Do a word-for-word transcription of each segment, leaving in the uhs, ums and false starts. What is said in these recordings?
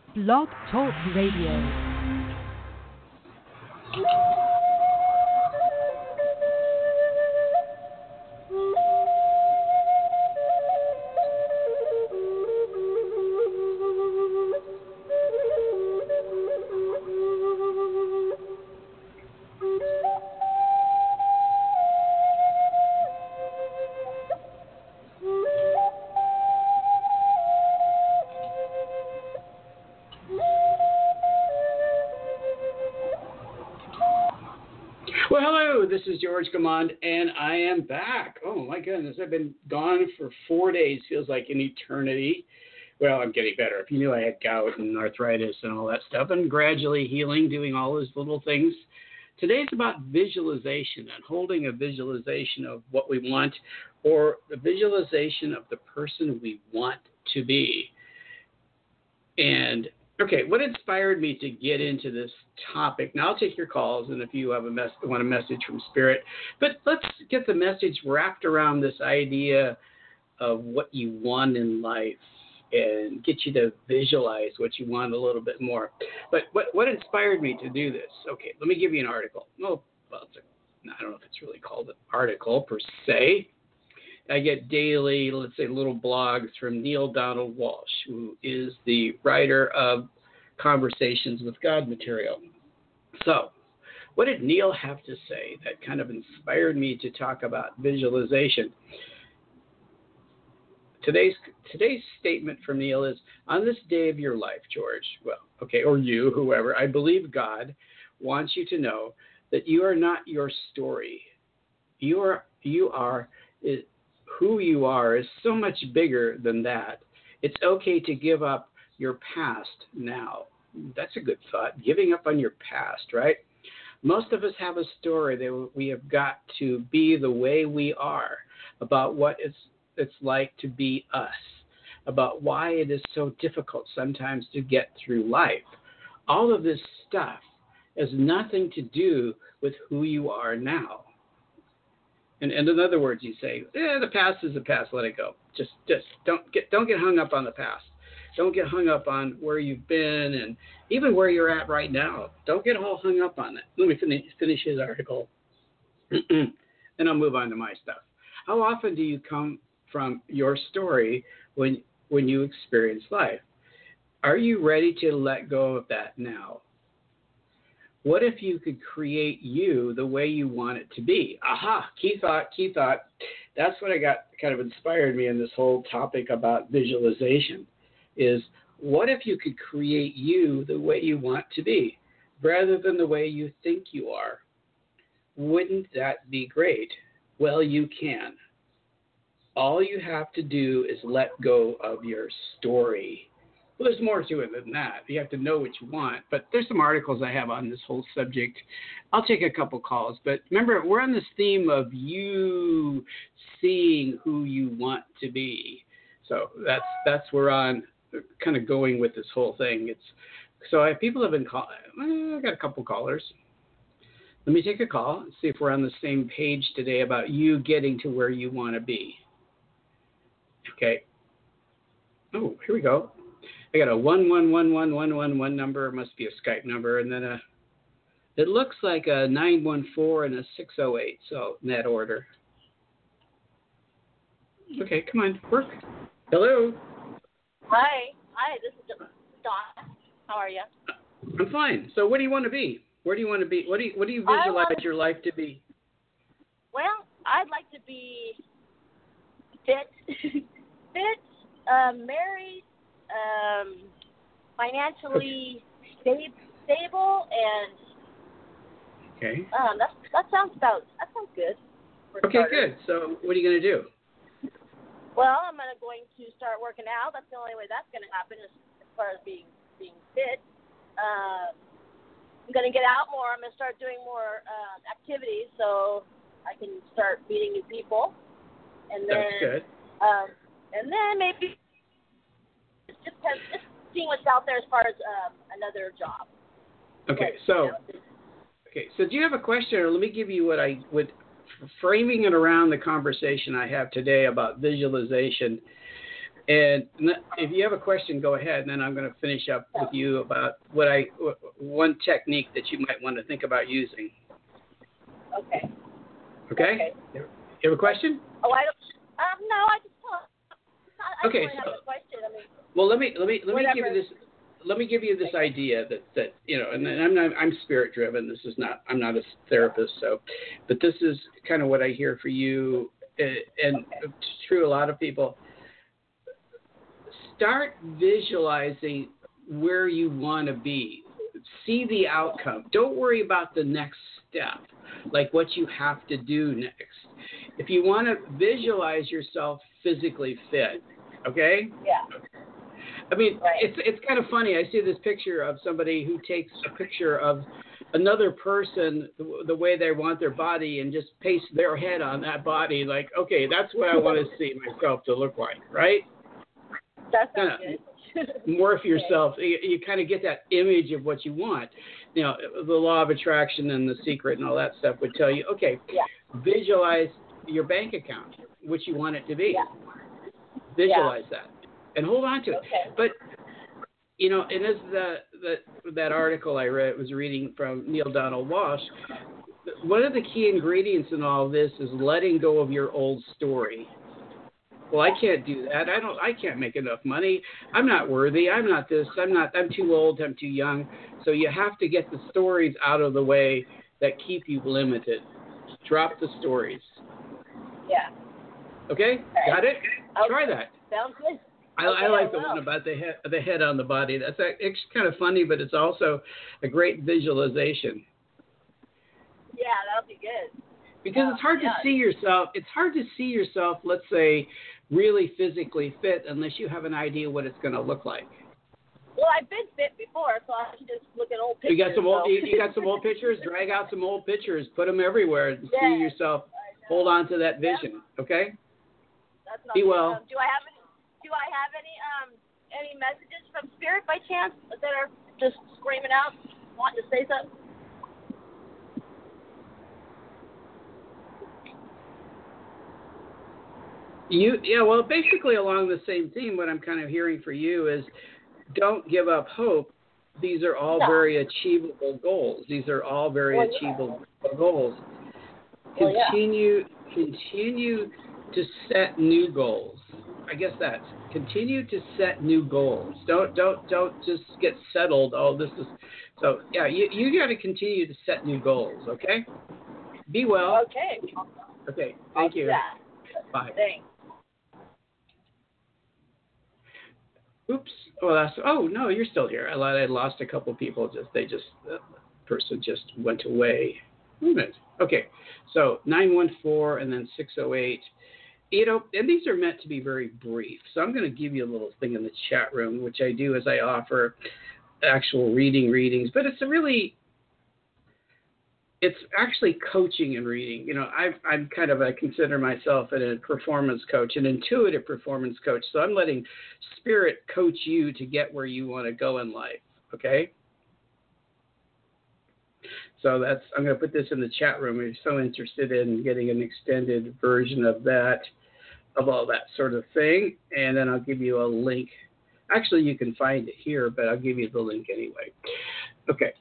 Blog Talk Radio. This is George Command, and I am back. Oh, my goodness. I've been gone for four days. Feels like an eternity. Well, I'm getting better. If you knew I had gout and arthritis and all that stuff, and gradually healing, doing all those little things. Today's about visualization and holding a visualization of what we want or the visualization of the person we want to be. And okay, what inspired me to get into this topic? Now, I'll take your calls, and if you have a mess, want a message from Spirit. But let's get the message wrapped around this idea of what you want in life and get you to visualize what you want a little bit more. But what, what inspired me to do this? Okay, let me give you an article. Oh, well, it's a, I don't know if it's really called an article per se. I get daily, let's say, little blogs from Neale Donald Walsch, who is the writer of Conversations with God material. So, what did Neale have to say that kind of inspired me to talk about visualization? Today's today's statement from Neale is, on this day of your life, George, well, okay, or you, whoever, I believe God wants you to know that you are not your story. You are, you are, it, who you are is so much bigger than that. It's okay to give up your past now. That's a good thought, giving up on your past, right? Most of us have a story that we have got to be the way we are, about what it's, it's like to be us, about why it is so difficult sometimes to get through life. All of this stuff has nothing to do with who you are now. And, and in other words, you say, "Yeah, the past is the past. Let it go. Just, just don't get, don't get hung up on the past. Don't get hung up on where you've been and even where you're at right now. Don't get all hung up on it." Let me finish, finish his article, then I'll move on to my stuff. How often do you come from your story when when you experience life? Are you ready to let go of that now? What if you could create you the way you want it to be? Aha, key thought, key thought. That's what I got kind of inspired me in this whole topic about visualization is, what if you could create you the way you want to be rather than the way you think you are? Wouldn't that be great? Well, you can. All you have to do is let go of your story. Well, there's more to it than that. You have to know what you want. But there's some articles I have on this whole subject. I'll take a couple calls. But remember, we're on this theme of you seeing who you want to be. So that's that's where I'm kind of going with this whole thing. It's so I, people have been calling. Well, I got a couple callers. Let me take a call and see if we're on the same page today about you getting to where you want to be. Okay. Oh, here we go. I got a one one one one one one one number. It must be a Skype number, and then a. It looks like a nine one four and a six oh eight. So in that order. Okay, come on, work. Hello. Hi, hi. This is Dawn. How are you? I'm fine. So what do you want to be? Where do you want to be? What do you What do you visualize want, your life to be? Well, I'd like to be fit, fit, um, married. Um, financially sta- stable and okay. Um, that that sounds about that sounds good. Okay, starters. Good. So, what are you going to do? Well, I'm gonna going to start working out. That's the only way that's going to happen as, as far as being being fit. Um, I'm going to get out more. I'm going to start doing more uh, activities so I can start meeting new people. And then, that's good. Um, and then maybe. Just, just seeing what's out there as far as um, another job. Okay, but, so you know, okay, so do you have a question, or let me give you what I would framing it around the conversation I have today about visualization And if you have a question, go ahead, and then I'm going to finish up with you about what I one technique that you might want to think about using. Okay. Okay. Okay. You have a question? Oh, I don't. Um, no, I just. I Okay. don't really So, have a question. I mean, well, let me let me let whatever. me give you this. Let me give you this idea that, that you know, and I'm not, I'm spirit driven. This is not, I'm not a therapist, so, but this is kind of what I hear for you, and it's true a lot of people. Start visualizing where you want to be. See the outcome. Don't worry about the next step, like what you have to do next. If you want to visualize yourself physically fit, okay? Yeah. I mean, right. it's it's kind of funny. I see this picture of somebody who takes a picture of another person the, the way they want their body and just paste their head on that body. Like, okay, that's what I want to see myself to look like, right? That's kind of morph yourself. You, you kind of get that image of what you want. You know, the law of attraction and The Secret and all that stuff would tell you, okay, yeah. visualize your bank account, which you want it to be. Yeah. Visualize yeah. that. And hold on to it. Okay. But, you know, and as the, the that article I read was reading from Neil Donald Walsh, one of the key ingredients in all of this is letting go of your old story. Well, I can't do that. I don't. I can't make enough money. I'm not worthy. I'm not this. I'm not. I'm too old. I'm too young. So you have to get the stories out of the way that keep you limited. Drop the stories. Yeah. Okay. Okay. Got it. Okay. Try that. Sounds good. I, okay, I like I the one about the head, the head on the body. That's it's kind of funny, but it's also a great visualization. Yeah, that'll be good. Because yeah, it's hard yeah. to see yourself. It's hard to see yourself, let's say, really physically fit unless you have an idea what it's going to look like. Well, I've been fit before, so I can just look at old pictures. You got some old. So. You, you got some old pictures. Drag out some old pictures. Put them everywhere and yeah, see yourself. Hold on to that vision. Yeah. Okay. That's not Be well. Um, do I have any? Do I have any um any messages from Spirit by chance that are just screaming out, wanting to say something? You yeah. Well, basically along the same theme, what I'm kind of hearing for you is, don't give up hope. These are all no. very achievable goals. These are all very well, achievable yeah. goals. Well, Continue, yeah. continue to set new goals. I guess that's continue to set new goals. Don't don't don't just get settled. Oh, this is so. Yeah, you you got to continue to set new goals. Okay. Be well. Okay. Okay. Thank you. Yeah. Bye. Thanks. Oops. Oh, that's. Oh no, you're still here. I, I lost a couple people. Just they just the person just went away. Wait a minute. Okay. So nine one four and then six oh eight. You know, and these are meant to be very brief. So I'm going to give you a little thing in the chat room, which I do as I offer actual reading readings. But it's a really, it's actually coaching and reading. You know, I've, I'm kind of, I consider myself a performance coach, an intuitive performance coach. So I'm letting Spirit coach you to get where you want to go in life. Okay. So that's, I'm going to put this in the chat room if you're so interested in getting an extended version of that, of all that sort of thing. And then I'll give you a link. Actually, you can find it here, but I'll give you the link anyway. Okay.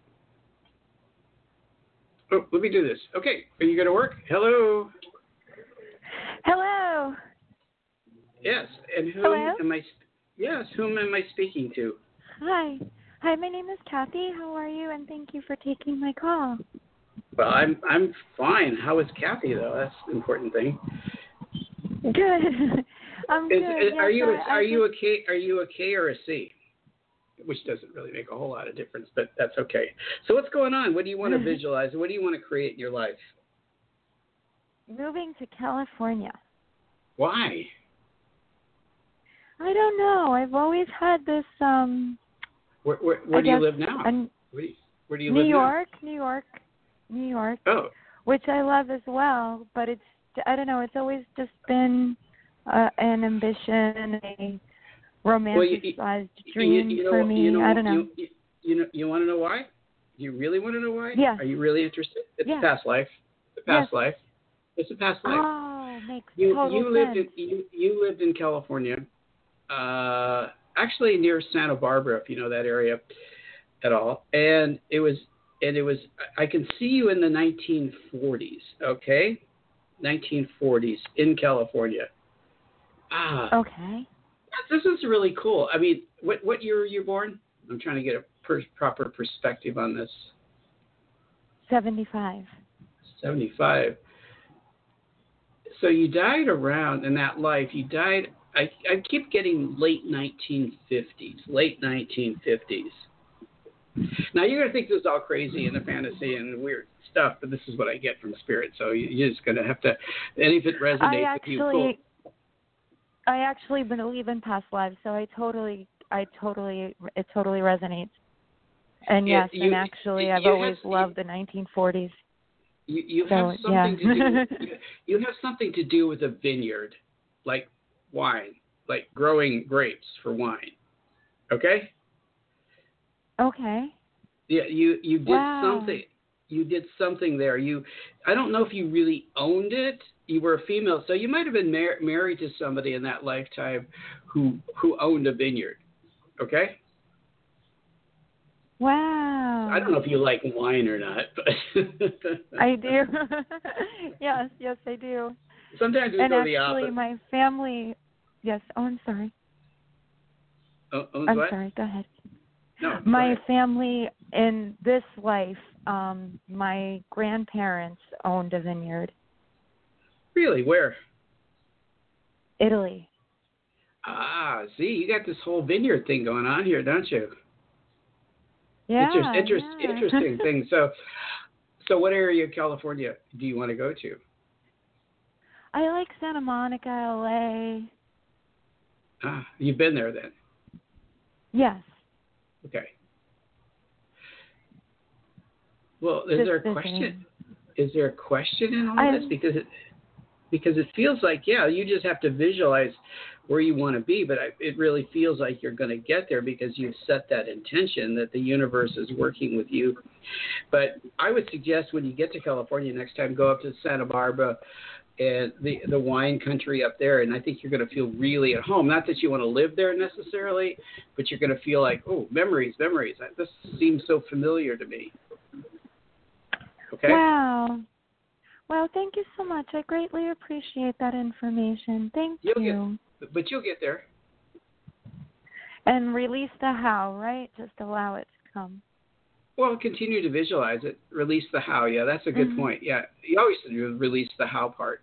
Oh, let me do this. Okay. Are you going to work? Hello. Hello. Yes. And whom Hello? am I, yes, whom am I speaking to? Hi. Hi, my name is Kathy. How are you? And thank you for taking my call. Well, I'm I'm fine. How is Kathy, though? That's the important thing. Good. I'm Is, good. is, are yes, you a, I, are I you a just... K are you a K or a C? Which doesn't really make a whole lot of difference, but that's okay. So what's going on? What do you want to visualize? What do you want to create in your life? Moving to California. Why? I don't know. I've always had this. Um, where where, where do guess, you live now? An, where, do you, where do you New live York, now? New York, New York. Oh. Which I love as well, but it's I don't know. It's always just been uh, an ambition, a romanticized well, you, you, dream you, you know, for me. You know, I don't know. You, you, you know. You want to know why? Do you really want to know why? Yeah. Are you really interested? It's yeah. a past life. It's a past yes. life. It's a past life. Oh, makes you, total you lived sense. in you, you lived in California uh, actually near Santa Barbara, if you know that area at all. And it was, and it was, I can see you in the nineteen forties, okay? nineteen forties in California. Ah, Okay. this is really cool. I mean, what what year were you born? I'm trying to get a per, proper perspective on this. seventy-five. seventy-five. So you died around in that life. You died. I I keep getting late nineteen fifties. Late nineteen fifties. Now you're gonna think this is all crazy and a fantasy and weird stuff, but this is what I get from spirit. So you, you're just gonna have to. And if it resonates I with you, actually, cool. I actually believe in past lives, so I totally, I totally, it totally resonates. And Yeah, yes, you- and actually, you I've have- always loved the nineteen forties. You you So, have something yeah. to do. You, you have something to do with a vineyard, like wine, like growing grapes for wine. Okay. Okay. Yeah, you you did Wow. something. You did something there. You, I don't know if you really owned it. You were a female, so you might have been mar- married to somebody in that lifetime who who owned a vineyard. Okay. Wow. I don't know if you like wine or not, but I do. Yes, yes, I do. sometimes we And go the actually, opposite. my family. Yes. Oh, I'm sorry. Oh, owns I'm what? sorry. Go ahead. No, go My ahead. family in this life, um, my grandparents owned a vineyard. Really, where? Italy. Ah, see, you got this whole vineyard thing going on here, don't you? Yeah. Interest, interest, yeah. interesting thing. So, so what area of California do you want to go to? I like Santa Monica, L A. Ah, you've been there then. Yes. Okay. Well, is Just there a visiting. question? Is there a question in all I- this? Because it because it feels like, yeah, you just have to visualize where you want to be, but I, it really feels like you're going to get there because you've set that intention that the universe is working with you. But I would suggest when you get to California next time, go up to Santa Barbara and the the wine country up there, and I think you're going to feel really at home. Not that you want to live there necessarily, but you're going to feel like, oh, memories, memories. This seems so familiar to me. Okay? Wow. Well, thank you so much. I greatly appreciate that information. Thank You'll you. get, but you'll get there. And release the how, right? Just allow it to come. Well, continue to visualize it. Release the how. Yeah, that's a good Mhm. point. Yeah, you always do release the how part.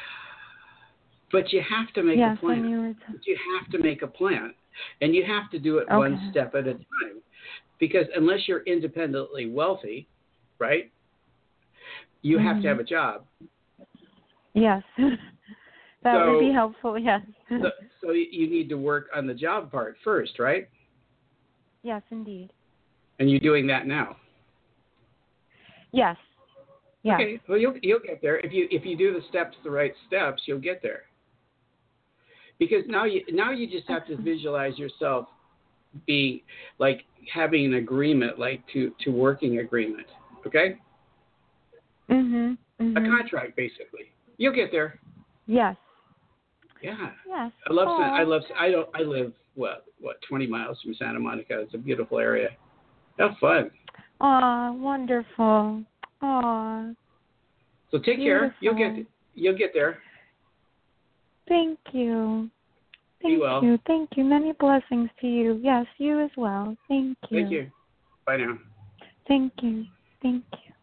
But you have to make yes, a plan. when you were t- You have to make a plan. And you have to do it Okay. one step at a time. Because unless you're independently wealthy, right, you Mhm. have to have a job. Yes. That So- would be helpful, yes. So, so you need to work on the job part first, right? Yes, indeed. And you're doing that now. Yes. Yes. Okay, well you'll you'll get there if you if you do the steps the right steps, you'll get there. Because now you now you just have to visualize yourself being like having an agreement, like to to working agreement, okay? Mhm. Mhm. A contract basically. You'll get there. Yes. Yeah. Yes. I love San, I Aw. love I don't I live what what twenty miles from Santa Monica. It's a beautiful area. Have fun. Aw, wonderful. Aw. So take care. You'll get Beautiful. you'll get there. Thank you. Be Thank well. you. Thank you. Many blessings to you. Yes, you as well. Thank you. Thank you. Bye now. Thank you. Thank you.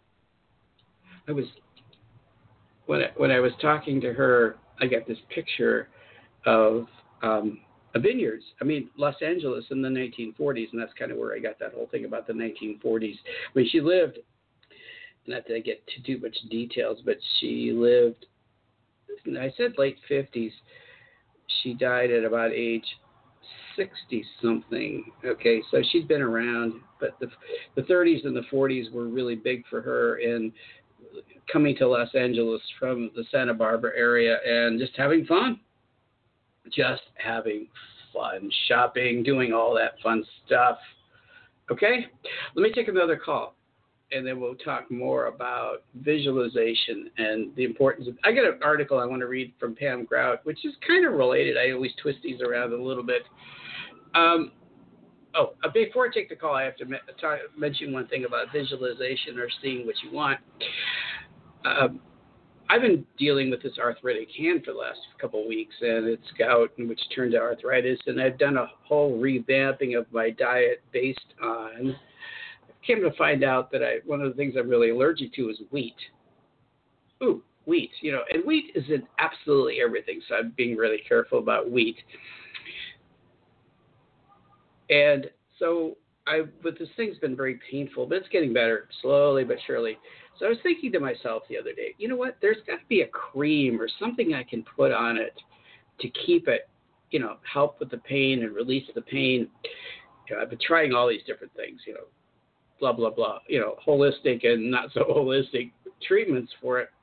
I was when I, when I was talking to her, I got this picture of um, a vineyards. I mean, Los Angeles in the nineteen forties, and that's kind of where I got that whole thing about the nineteen forties. I mean, she lived. Not that I get to too much details, but she lived. I said late fifties. She died at about age sixty something. Okay, so she's been around, but the the thirties and the forties were really big for her. And coming to Los Angeles from the Santa Barbara area and just having fun, just having fun, shopping, doing all that fun stuff. Okay, let me take another call. and then we'll talk more about visualization and the importance of. I got an article I want to read from Pam Grout, which is kind of related. I always twist these around a little bit. Um, oh, uh, before I take the call, I have to me- talk, mention one thing about visualization or seeing what you want. Um, I've been dealing with this arthritic hand for the last couple of weeks, and it's gout, which turned to arthritis, and I've done a whole revamping of my diet based on. I came to find out that I one of the things I'm really allergic to is wheat. Ooh, wheat, you know, and wheat is in absolutely everything, so I'm being really careful about wheat. And so I, but this thing's been very painful, but it's getting better slowly but surely. So I was thinking to myself the other day, you know what? There's got to be a cream or something I can put on it to keep it, you know, help with the pain and release the pain. You know, I've been trying all these different things, you know, blah, blah, blah, you know, holistic and not so holistic treatments for it.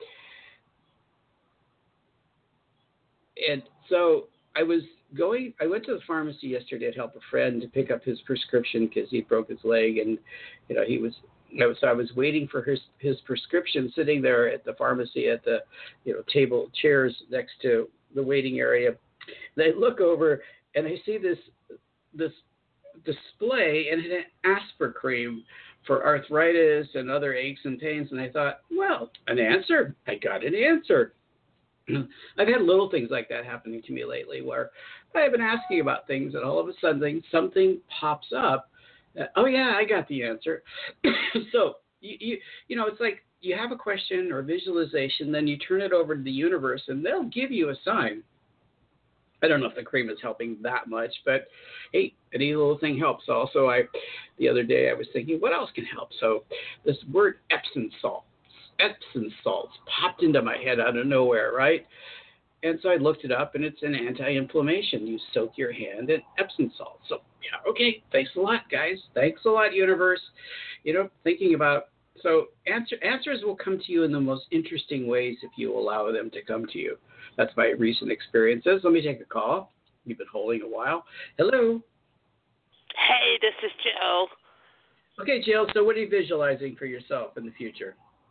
And so I was going, I went to the pharmacy yesterday to help a friend to pick up his prescription because he broke his leg, and, you know, he was, so I was waiting for his, his prescription sitting there at the pharmacy at the, you know, table, chairs next to the waiting area. And I look over and I see this, this display, and it had Aspirin cream for arthritis and other aches and pains. And I thought, well, an answer. I got an answer. I've had little things like that happening to me lately where I've been asking about things and all of a sudden something pops up. Uh, oh, yeah, I got the answer. So, you, you you know, it's like you have a question or visualization, then you turn it over to the universe and they'll give you a sign. I don't know if the cream is helping that much, but hey, any little thing helps. Also, I the other day I was thinking, what else can help? So this word Epsom salts, Epsom salts popped into my head out of nowhere, right? And so I looked it up, and it's an anti-inflammation. You soak your hand in Epsom salt. So, yeah, okay, thanks a lot, guys. Thanks a lot, universe. You know, thinking about, so answer, answers will come to you in the most interesting ways if you allow them to come to you. That's my recent experiences. Let me take a call. You've been holding a while. Hello. Hey, this is Jill. Okay, Jill, so what are you visualizing for yourself in the future?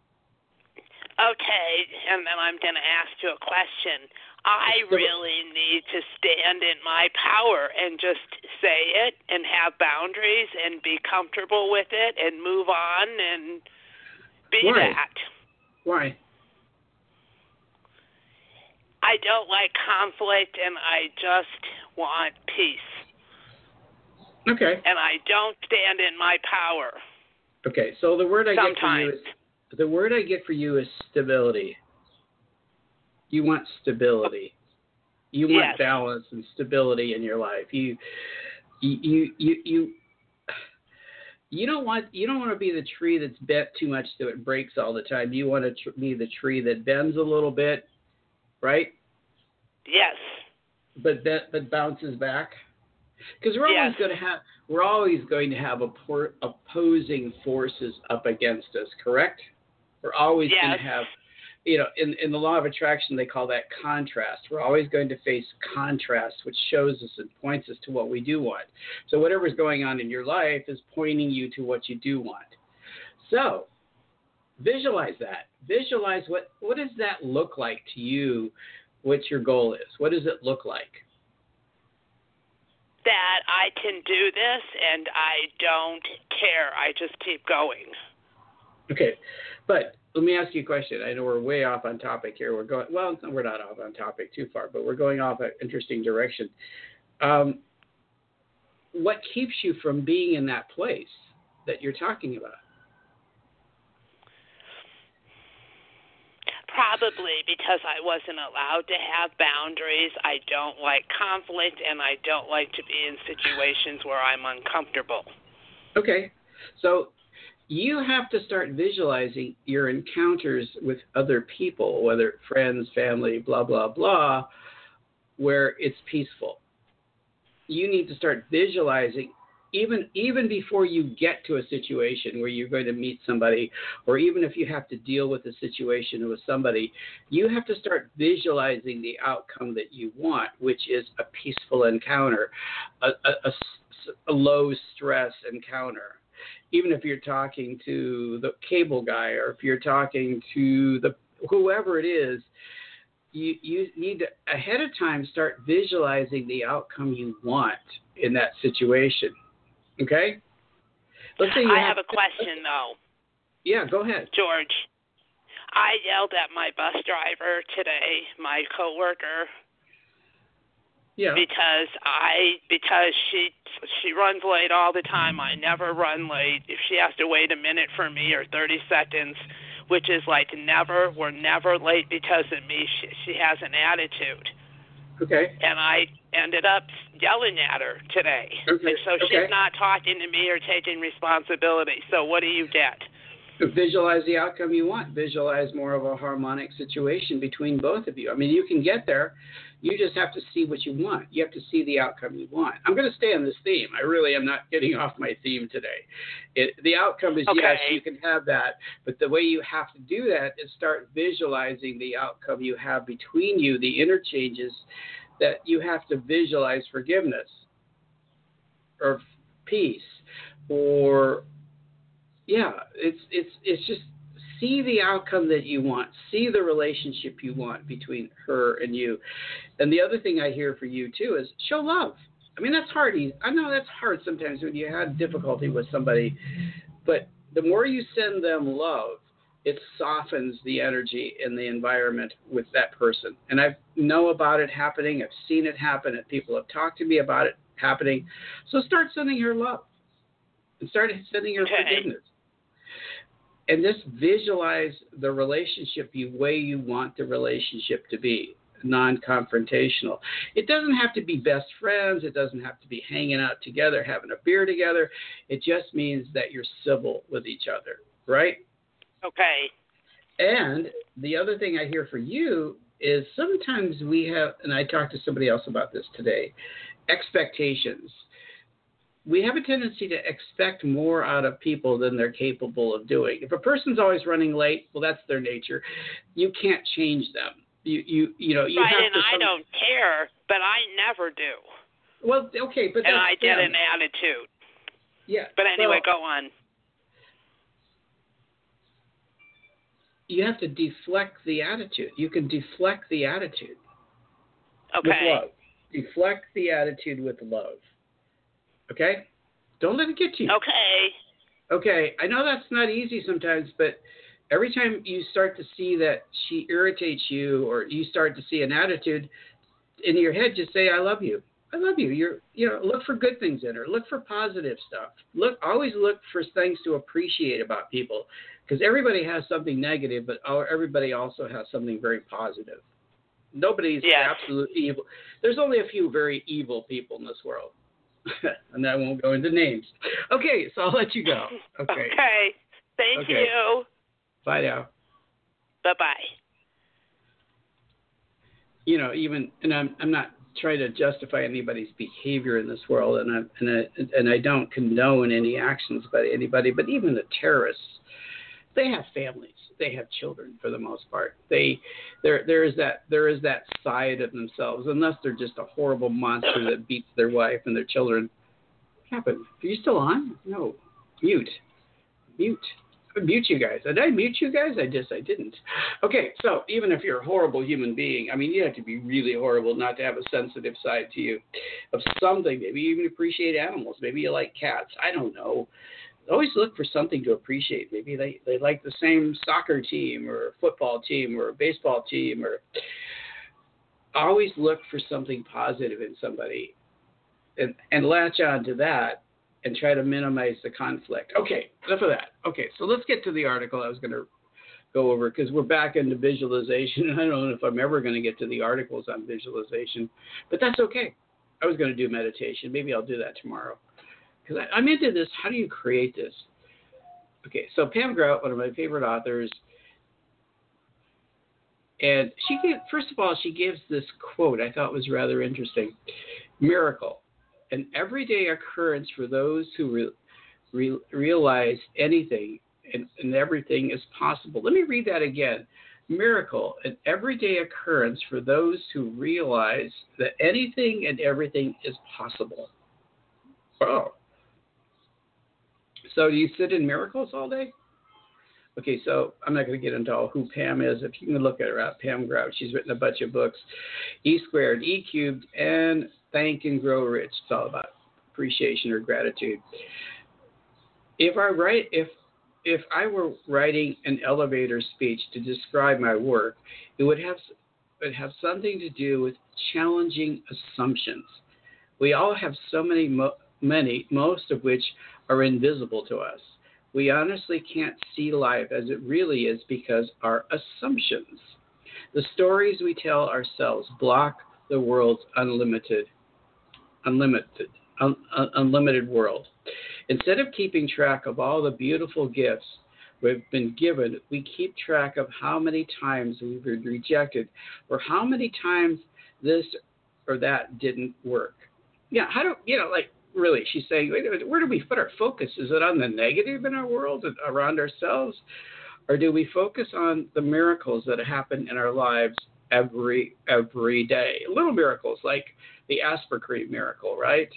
Okay, and then I'm going to ask you a question. I really need to stand in my power and just say it and have boundaries and be comfortable with it and move on and be Why? that. Why? I don't like conflict, and I just want peace. Okay. And I don't stand in my power. Okay, so the word I Sometimes. get for you is the word I get for you is stability. You want stability. You want Yes. balance and stability in your life. You, you, you, you, you, you don't want you don't want to be the tree that's bent too much so it breaks all the time. You want to tr- be the tree that bends a little bit, right? Yes. But that but bounces back. Because we're Yes. always going to have we're always going to have oppor- opposing forces up against us. Correct? We're always Yes. going to have, you know, in, in the law of attraction, they call that contrast. We're always going to face contrast, which shows us and points us to what we do want. So whatever's going on in your life is pointing you to what you do want. So visualize that. Visualize what, what does that look like to you, what your goal is. What does it look like? That I can do this and I don't care. I just keep going. Okay, but let me ask you a question. I know we're way off on topic here. We're going well. We're not off on topic too far, but we're going off an interesting direction. Um, what keeps you from being in that place that you're talking about? Probably because I wasn't allowed to have boundaries. I don't like conflict, and I don't like to be in situations where I'm uncomfortable. Okay, so you have to start visualizing your encounters with other people, whether friends, family, blah, blah, blah, where it's peaceful. You need to start visualizing even even before you get to a situation where you're going to meet somebody, or even if you have to deal with a situation with somebody, you have to start visualizing the outcome that you want, which is a peaceful encounter, a, a, a a low stress encounter. Even if you're talking to the cable guy or if you're talking to the whoever it is, you, you need to ahead of time start visualizing the outcome you want in that situation. Okay? Let's say you I have, have a question, though. Yeah, go ahead. George, I yelled at my bus driver today, my coworker, Yeah. because I because she she runs late all the time. I never run late. If she has to wait a minute for me or thirty seconds, which is like never, we're never late because of me. She, she has an attitude. Okay. And I ended up yelling at her today. Okay. And so Okay. she's not talking to me or taking responsibility. So what do you get? Visualize the outcome you want. Visualize more of a harmonic situation between both of you. I mean, you can get there. You just have to see what you want. You have to see the outcome you want. I'm going to stay on this theme. I really am not getting off my theme today. It, the outcome is, okay. yes, you can have that, but the way you have to do that is start visualizing the outcome you have between you, the interchanges that you have to visualize forgiveness or peace or yeah, it's it's it's just see the outcome that you want. See the relationship you want between her and you. And the other thing I hear for you too is show love. I mean, that's hard. I know that's hard sometimes when you have difficulty with somebody, but the more you send them love, it softens the energy in the environment with that person. And I know about it happening. I've seen it happen, and people have talked to me about it happening. So start sending her love and start sending her okay. forgiveness. And just visualize the relationship the way you want the relationship to be, non-confrontational. It doesn't have to be best friends. It doesn't have to be hanging out together, having a beer together. It just means that you're civil with each other, right? Okay. And the other thing I hear for you is sometimes we have, and I talked to somebody else about this today, expectations. We have a tendency to expect more out of people than they're capable of doing. If a person's always running late, well, that's their nature. You can't change them. You you you know you right, have and to. I Some, don't care, but I never do. Well, okay, but and that's I get them. an attitude. Yeah. But anyway, well, go on. You have to deflect the attitude. You can deflect the attitude. Okay. With love. Deflect the attitude with love. Okay? Don't let it get to you. Okay. Okay. I know that's not easy sometimes, but every time you start to see that she irritates you or you start to see an attitude in your head, just say, I love you. I love you. You're, you know, look for good things in her. Look for positive stuff. Look, always look for things to appreciate about people because everybody has something negative, but everybody also has something very positive. Nobody's yes. absolute evil. There's only a few very evil people in this world. And I won't go into names. Okay, so I'll let you go. Okay. Okay. Thank okay. you. Bye now. Bye-bye. You know, even, and I'm I'm not trying to justify anybody's behavior in this world, and I and I, and I don't condone any actions by anybody, but even the terrorists, they have families. They have children for the most part. They there there is that there is that side of themselves, unless they're just a horrible monster that beats their wife and their children. What happened? Are you still on? No. Mute. Mute. I mute you guys. Did I mute you guys? I just I didn't. Okay, so even if you're a horrible human being, I mean, you have to be really horrible not to have a sensitive side to you of something. Maybe you even appreciate animals. Maybe you like cats. I don't know. Always look for something to appreciate. Maybe they, they like the same soccer team or football team or baseball team. Or always look for something positive in somebody and, and latch on to that and try to minimize the conflict. Okay, enough of that. Okay, so let's get to the article I was going to go over because we're back into visualization. And I don't know if I'm ever going to get to the articles on visualization, but that's okay. I was going to do meditation. Maybe I'll do that tomorrow. Because I'm into this, how do you create this? Okay, so Pam Grout, one of my favorite authors, and she gave, first of all, she gives this quote I thought was rather interesting. Miracle, an everyday occurrence for those who re, re, realize anything and, and everything is possible. Let me read that again. Miracle, an everyday occurrence for those who realize that anything and everything is possible. Oh. So do you sit in miracles all day? Okay, so I'm not going to get into all who Pam is. If you can look at her out, Pam Grout, she's written a bunch of books, E Squared, E Cubed, and Thank and Grow Rich. It's all about appreciation or gratitude. If I write, if if I were writing an elevator speech to describe my work, it would have it would have something to do with challenging assumptions. We all have so many, mo- many, most of which are invisible to us. We honestly can't see life as it really is because our assumptions, the stories we tell ourselves, block the world's unlimited, unlimited, un, un, unlimited world. Instead of keeping track of all the beautiful gifts we've been given, we keep track of how many times we've been rejected or how many times this or that didn't work. Yeah, how do, you know, like, really, she's saying, wait a minute, where do we put our focus? Is it on the negative in our world and around ourselves? Or do we focus on the miracles that happen in our lives every every day? Little miracles like the aspartame miracle, right?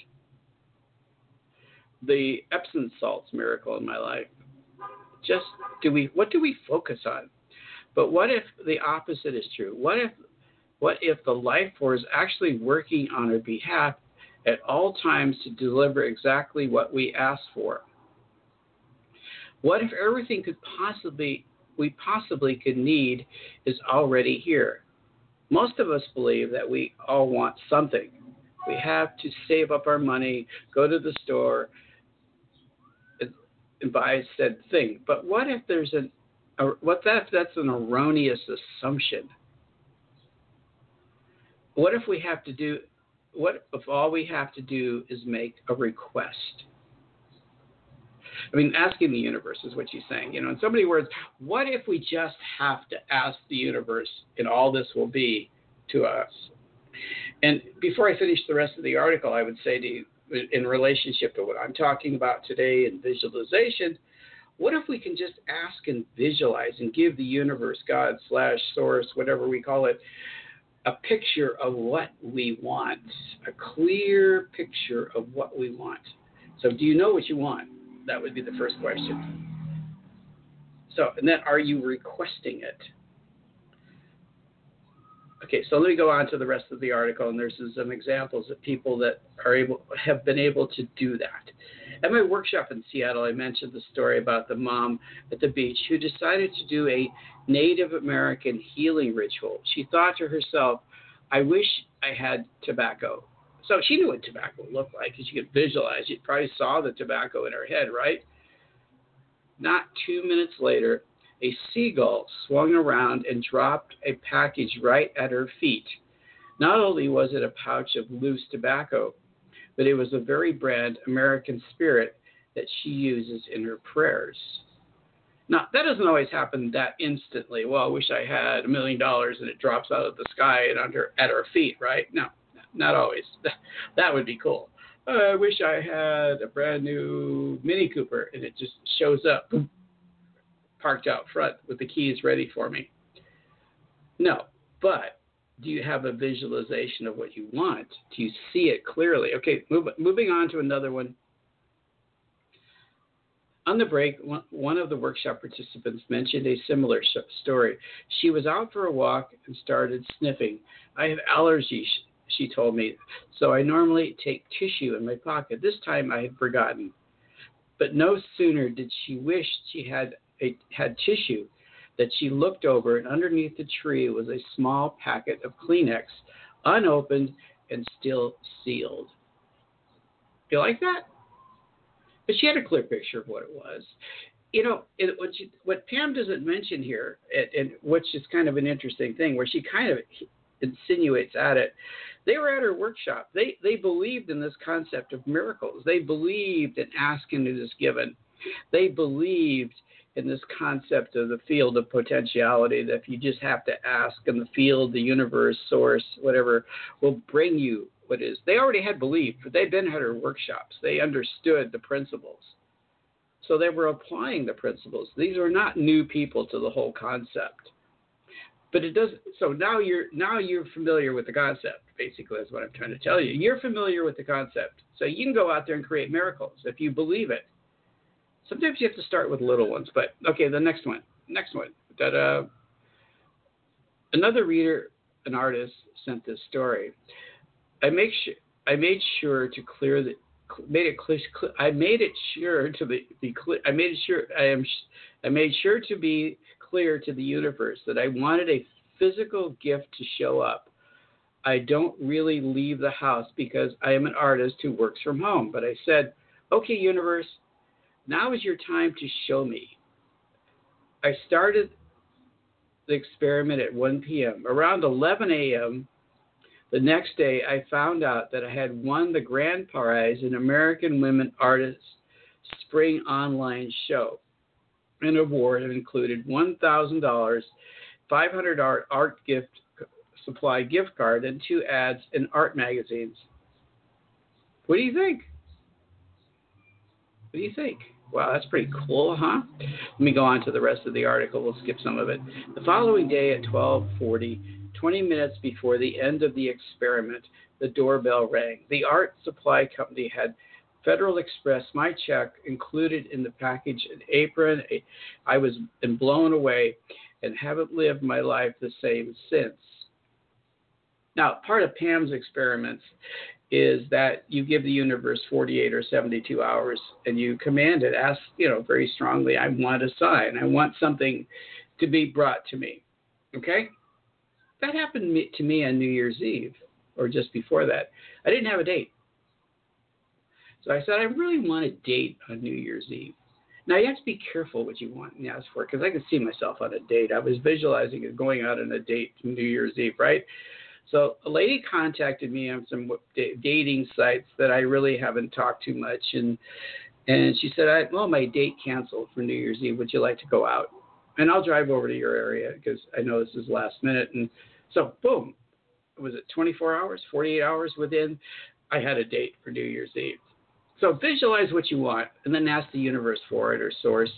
The Epsom salts miracle in my life. Just do we what do we focus on? But what if the opposite is true? What if what if the life force is actually working on our behalf at all times to deliver exactly what we ask for? What if everything could possibly we possibly could need is already here? Most of us believe that we all want something. We have to save up our money, go to the store, and, and buy said thing. But what if there's an a, what if that's an erroneous assumption? What if we have to do What if all we have to do is make a request? I mean, asking the universe is what she's saying. You know, in so many words, what if we just have to ask the universe and all this will be to us? And before I finish the rest of the article, I would say to you, in relationship to what I'm talking about today in visualization, what if we can just ask and visualize and give the universe, God slash source, whatever we call it, a picture of what we want, a clear picture of what we want. So do you know what you want? That would be the first question. So, and then are you requesting it? Okay, so let me go on to the rest of the article, and there's some examples of people that are able, have been able to do that. At my workshop in Seattle, I mentioned the story about the mom at the beach who decided to do a Native American healing ritual. She thought to herself, I wish I had tobacco. So she knew what tobacco looked like, because you could visualize. You probably saw the tobacco in her head, right? Not two minutes later, a seagull swung around and dropped a package right at her feet. Not only was it a pouch of loose tobacco, but it was the very brand American Spirit that she uses in her prayers. Now, that doesn't always happen that instantly. Well, I wish I had a million dollars and it drops out of the sky and under at our feet, right? No, not always. That would be cool. Uh, I wish I had a brand new Mini Cooper and it just shows up, boom, parked out front with the keys ready for me. No, but do you have a visualization of what you want? Do you see it clearly? Okay, move, moving on to another one. On the break, one of the workshop participants mentioned a similar story. She was out for a walk and started sniffing. I have allergies, she told me, so I normally take tissue in my pocket. This time I had forgotten. But no sooner did she wish she had a, had tissue that she looked over, and underneath the tree was a small packet of Kleenex, unopened and still sealed. You like that? But she had a clear picture of what it was. You know, it, what, she, what Pam doesn't mention here, and, and which is kind of an interesting thing, where she kind of insinuates at it, they were at her workshop. They they believed in this concept of miracles. They believed in asking it is given. They believed in this concept of the field of potentiality, that if you just have to ask, and the field, the universe, source, whatever, will bring you what is. They already had belief, but they'd been at her workshops. They understood the principles. So they were applying the principles. These were not new people to the whole concept. but it does. So now you're now you're familiar with the concept. Basically, is what I'm trying to tell you. You're familiar with the concept, so you can go out there and create miracles if you believe it. Sometimes you have to start with little ones, but okay. The next one, next one. That uh, another reader, an artist, sent this story. I make sure I made sure to clear the made it clear. I made it sure to be, be clear. I made it sure I am. I made sure to be clear to the universe that I wanted a physical gift to show up. I don't really leave the house because I am an artist who works from home. But I said, okay, universe, now is your time to show me. I started the experiment at one p.m. Around eleven a.m. the next day, I found out that I had won the grand prize in American Women Artists Spring Online Show. An award that included one thousand dollars, five hundred dollars art, art gift supply gift card, and two ads in art magazines. What do you think? What do you think? Wow, that's pretty cool, huh? Let me go on to the rest of the article. We'll skip some of it. The following day at twelve forty, twenty minutes before the end of the experiment, the doorbell rang. The art supply company had Federal Express my check included in the package, an apron. I was blown away and haven't lived my life the same since. Now, part of Pam's experiments is that you give the universe forty-eight or seventy-two hours and you command it, ask, you know, very strongly, I want a sign. I want something to be brought to me. Okay? That happened to me on New Year's Eve or just before that. I didn't have a date. So I said, I really want a date on New Year's Eve. Now, you have to be careful what you want and ask for, because I could see myself on a date. I was visualizing it going out on a date on New Year's Eve, right? So a lady contacted me on some dating sites that I really haven't talked to much, and and she said, I, well, my date canceled for New Year's Eve. Would you like to go out? And I'll drive over to your area because I know this is last minute. And so, boom, was it twenty-four hours, forty-eight hours within, I had a date for New Year's Eve. So visualize what you want and then ask the universe for it or source.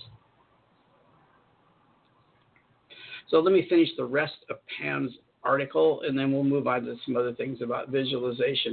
So let me finish the rest of Pam's article and then we'll move on to some other things about visualization.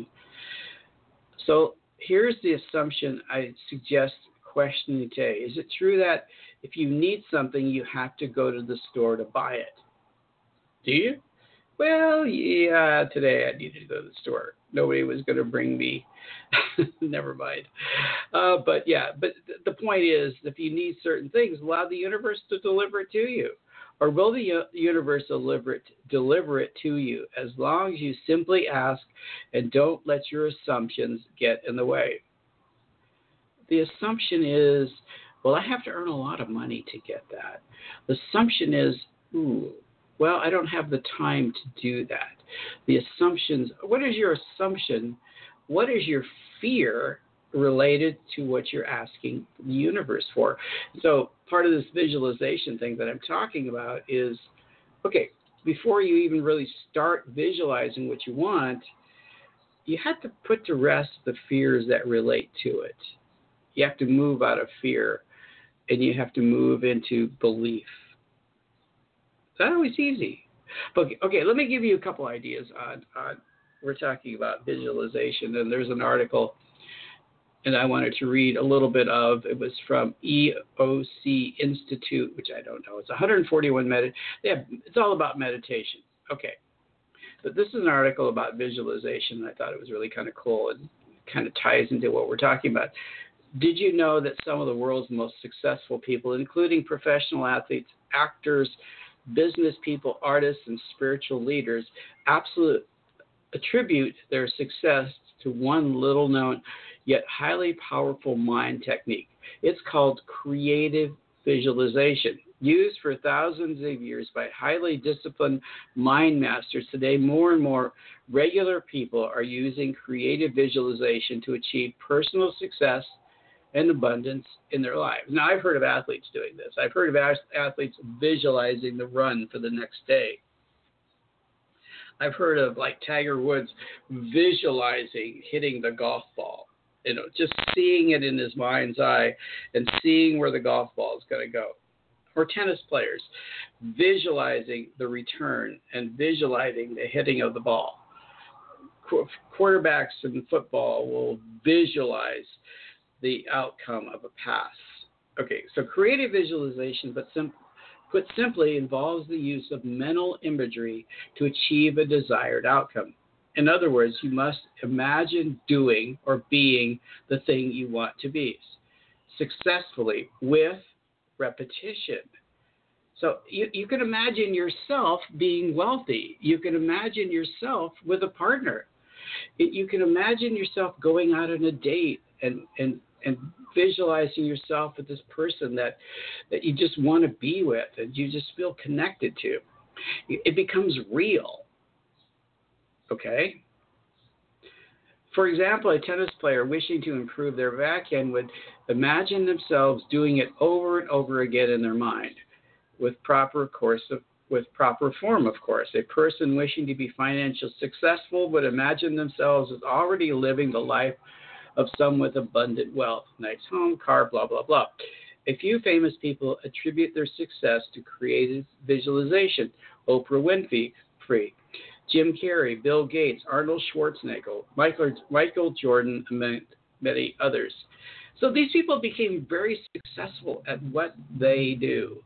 So here's the assumption I suggest questioning today. Is it true that if you need something, you have to go to the store to buy it? Do you? Well, yeah, today I needed to go to the store. Nobody was going to bring me. Never mind. Uh, but yeah, but th- the point is, if you need certain things, allow the universe to deliver it to you. Or will the u- universe deliver it, deliver it to you as long as you simply ask and don't let your assumptions get in the way? The assumption is, well, I have to earn a lot of money to get that. The assumption is, ooh, well, I don't have the time to do that. The assumptions, what is your assumption? What is your fear related to what you're asking the universe for? So part of this visualization thing that I'm talking about is, okay, before you even really start visualizing what you want, you have to put to rest the fears that relate to it. You have to move out of fear and you have to move into belief. It's not always easy. But okay, let me give you a couple ideas on, on we're talking about visualization, and there's an article and I wanted to read a little bit of. It was from E O C Institute, which I don't know. It's one hundred forty-one med. They have, it's all about meditation. Okay, but this is an article about visualization. I thought it was really kind of cool and kind of ties into what we're talking about. Did you know that some of the world's most successful people, including professional athletes, actors, business people, artists, and spiritual leaders, absolutely attribute their success to one little known yet highly powerful mind technique? It's called creative visualization. Used for thousands of years by highly disciplined mind masters, today more and more regular people are using creative visualization to achieve personal success and abundance in their lives. Now, I've heard of athletes doing this. I've heard of athletes visualizing the run for the next day. I've heard of, like, Tiger Woods visualizing hitting the golf ball, you know, just seeing it in his mind's eye and seeing where the golf ball is going to go. or tennis players, visualizing the return and visualizing the hitting of the ball. Qu- quarterbacks in football will visualize the outcome of a pass. Okay, so creative visualization, but sim- put simply, involves the use of mental imagery to achieve a desired outcome. In other words, you must imagine doing or being the thing you want to be successfully with repetition. So you, you can imagine yourself being wealthy. You can imagine yourself with a partner. It, you can imagine yourself going out on a date and, and, and visualizing yourself with this person that, that you just want to be with and you just feel connected to. It becomes real. Okay? For example, a tennis player wishing to improve their backhand would imagine themselves doing it over and over again in their mind with proper course of with proper form, of course. A person wishing to be financially successful would imagine themselves as already living the life of some with abundant wealth, nice home, car, blah, blah, blah. A few famous people attribute their success to creative visualization. Oprah Winfrey, Free, Jim Carrey, Bill Gates, Arnold Schwarzenegger, Michael, Michael Jordan, and many others. So these people became very successful at what they do.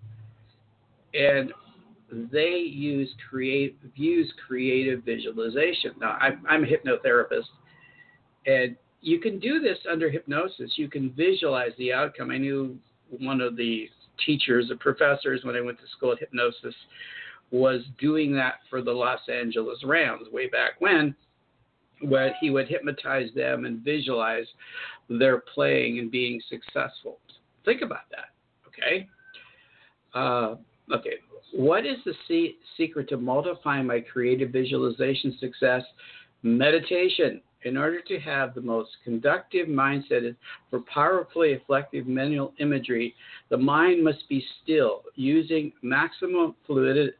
And they use create, use creative visualization. Now, I'm, I'm a hypnotherapist, and you can do this under hypnosis. You can visualize the outcome. I knew one of the teachers or professors when I went to school at hypnosis was doing that for the Los Angeles Rams way back when, where he would hypnotize them and visualize their playing and being successful. Think about that, okay? Uh, okay, what is the se- secret to multiplying my creative visualization success? Meditation. In order to have the most conductive mindset for powerfully effective mental imagery, the mind must be still, using maximum fluid,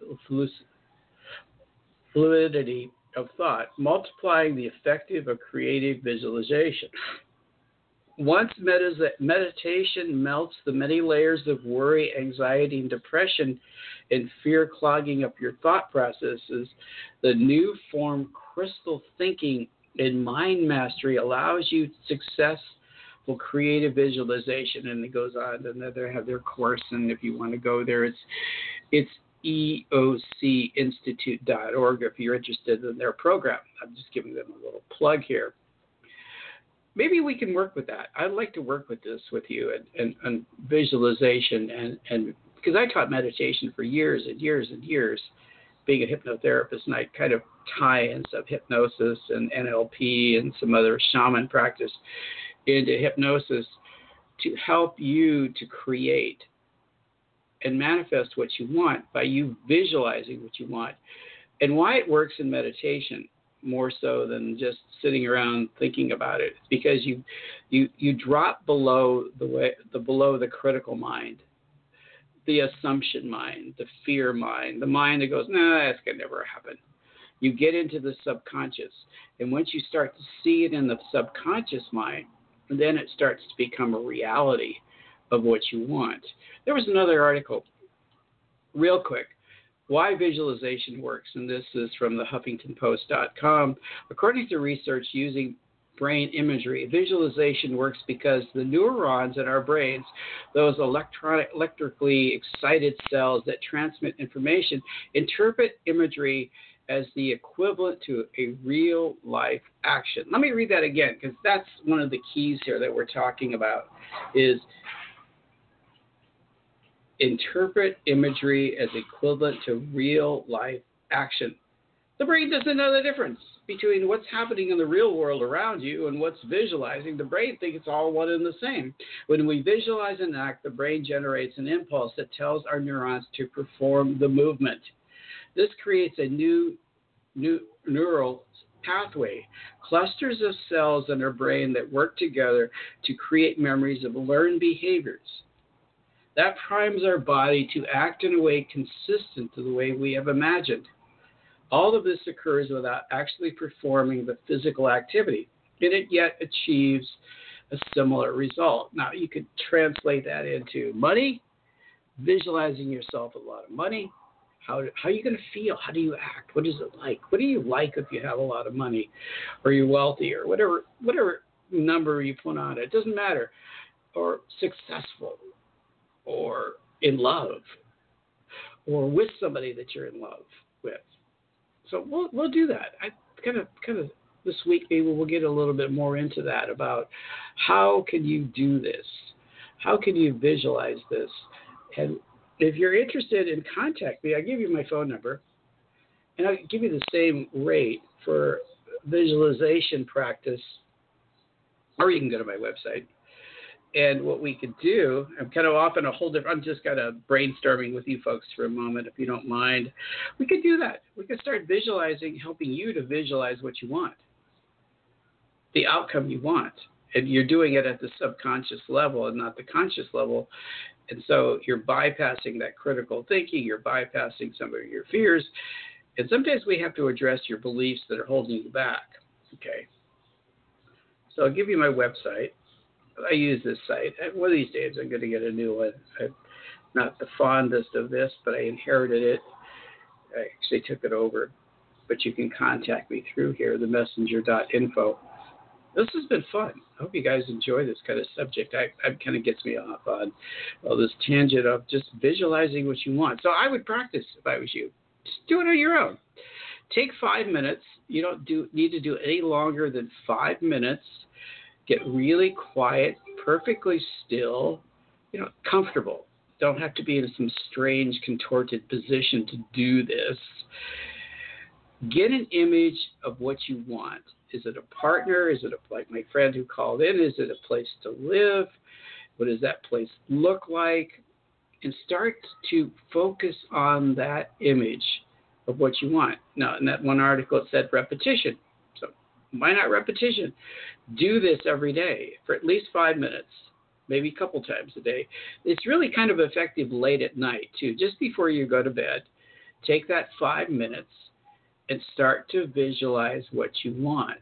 fluidity of thought, multiplying the effective of creative visualization. Once meditation melts the many layers of worry, anxiety, and depression and fear clogging up your thought processes, the new form crystal thinking in mind mastery allows you successful creative visualization. And it goes on, and they have their course, and if you want to go there, it's it's E O C institute dot org if you're interested in their program. I'm just giving them a little plug here. Maybe we can work with that. I'd like to work with this with you and, and, and visualization, and, and because I taught meditation for years and years and years, being a hypnotherapist, and I kind of tie in some hypnosis and N L P and some other shaman practice into hypnosis to help you to create and manifest what you want by you visualizing what you want. And why it works in meditation more so than just sitting around thinking about it, because you you you drop below the way the below the critical mind, the assumption mind, the fear mind, the mind that goes, nah, that's gonna never happen. You get into the subconscious, and once you start to see it in the subconscious mind, then it starts to become a reality of what you want. There was another article, real quick, why visualization works, and this is from the Huffington Post dot com. According to research using brain imagery, visualization works because the neurons in our brains, those electronic, electrically excited cells that transmit information, interpret imagery as the equivalent to a real-life action. Let me read that again, because that's one of the keys here that we're talking about, is interpret imagery as equivalent to real-life action. The brain doesn't know the difference between what's happening in the real world around you and what's visualizing. The brain thinks it's all one and the same. When we visualize an act, the brain generates an impulse that tells our neurons to perform the movement. This creates a new, new neural pathway, clusters of cells in our brain that work together to create memories of learned behaviors. That primes our body to act in a way consistent to the way we have imagined. All of this occurs without actually performing the physical activity, and it yet achieves a similar result. Now, you could translate that into money. visualizing yourself with a lot of money. How, how are you going to feel? How do you act? What is it like? What do you like if you have a lot of money or you're wealthy or whatever, whatever number you put on it? It doesn't matter. Or successful or in love or with somebody that you're in love with. So we'll we'll do that. I kind of kind of this week maybe we'll get a little bit more into that about how can you do this? How can you visualize this? And if you're interested in contact me, I'll give you my phone number and I'll give you the same rate for visualization practice, or you can go to my website. And what we could do, I'm kind of off on a whole different, I'm just kind of brainstorming with you folks for a moment, if you don't mind. We could do that. We could start visualizing, helping you to visualize what you want, the outcome you want. And you're doing it at the subconscious level and not the conscious level. And so you're bypassing that critical thinking. You're bypassing some of your fears. And sometimes we have to address your beliefs that are holding you back. Okay. So I'll give you my website. I use this site. One of these days I'm going to get a new one. I'm not the fondest of this, but I inherited it. I actually took it over. But you can contact me through here, the messenger dot info. This has been fun. I hope you guys enjoy this kind of subject. I, I kind of gets me off on well, this tangent of just visualizing what you want. So I would practice if I was you. Just do it on your own. Take five minutes. You don't do need to do any longer than five minutes. Get really quiet, perfectly still, you know, comfortable. Don't have to be in some strange, contorted position to do this. Get an image of what you want. Is it a partner? Is it a, like my friend who called in? Is it a place to live? What does that place look like? And start to focus on that image of what you want. Now, in that one article, it said repetition. So why not repetition? Do this every day for at least five minutes, maybe a couple times a day. It's really kind of effective late at night, too. Just before you go to bed, take that five minutes and start to visualize what you want.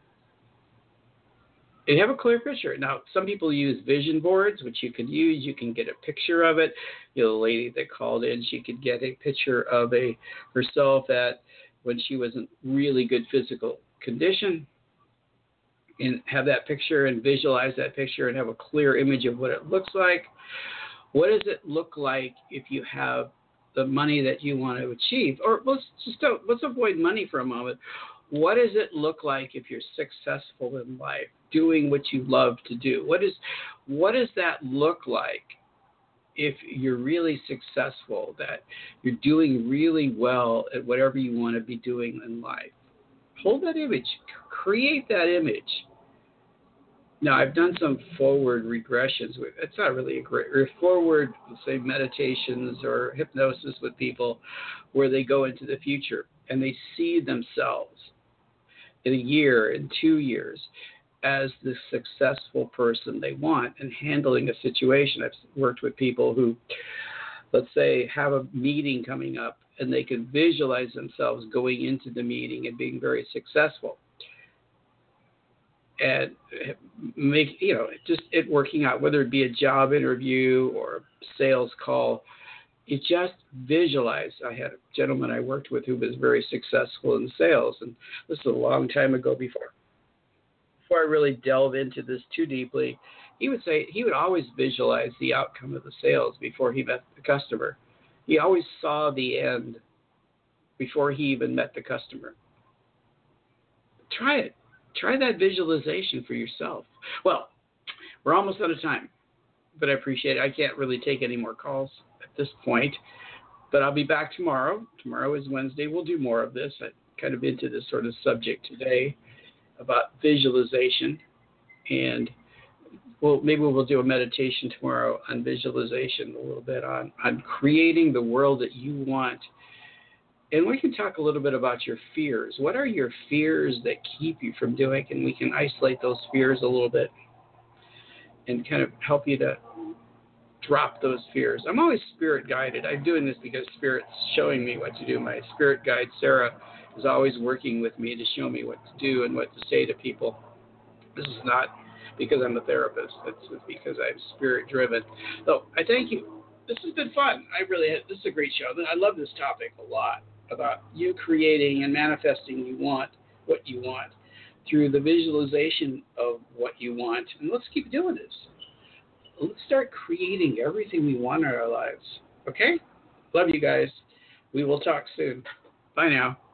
And have a clear picture. Now, some people use vision boards, which you can use. You can get a picture of it. You know, the lady that called in, she could get a picture of a herself at when she was in really good physical condition, and have that picture and visualize that picture and have a clear image of what it looks like. What does it look like if you have the money that you want to achieve? Or let's just don't, let's avoid money for a moment. What does it look like if you're successful in life, doing what you love to do? What is, what does that look like if you're really successful, that you're doing really well at whatever you want to be doing in life? Hold that image. Create that image. Now, I've done some forward regressions. With, it's not really a great, or forward, let's say, meditations or hypnosis with people where they go into the future and they see themselves in a year, in two years, as the successful person they want and handling a situation. I've worked with people who, let's say, have a meeting coming up and they can visualize themselves going into the meeting and being very successful. And make, you know, just it working out, whether it be a job interview or a sales call, you just visualize. I had a gentleman I worked with who was very successful in sales, and this is a long time ago before, before I really delve into this too deeply. He would say he would always visualize the outcome of the sales before he met the customer. He always saw the end before he even met the customer. Try it. Try that visualization for yourself. Well, we're almost out of time, but I appreciate it. I can't really take any more calls at this point, but I'll be back tomorrow. Tomorrow is Wednesday. We'll do more of this. I'm kind of into this sort of subject today about visualization, and well, maybe we'll do a meditation tomorrow on visualization, a little bit on, on creating the world that you want. And we can talk a little bit about your fears. What are your fears that keep you from doing it? And we can isolate those fears a little bit and kind of help you to drop those fears. I'm always spirit guided. I'm doing this because Spirit's showing me what to do. My spirit guide, Sarah, is always working with me to show me what to do and what to say to people. This is not because I'm a therapist. It's because I'm spirit driven. So I thank you this has been fun. I really, this is a great show. I love this topic a lot, about you creating and manifesting you want what you want through the visualization of what you want. And let's keep doing this. Let's start creating everything we want in our lives. Okay? Love you guys. We will talk soon. Bye now.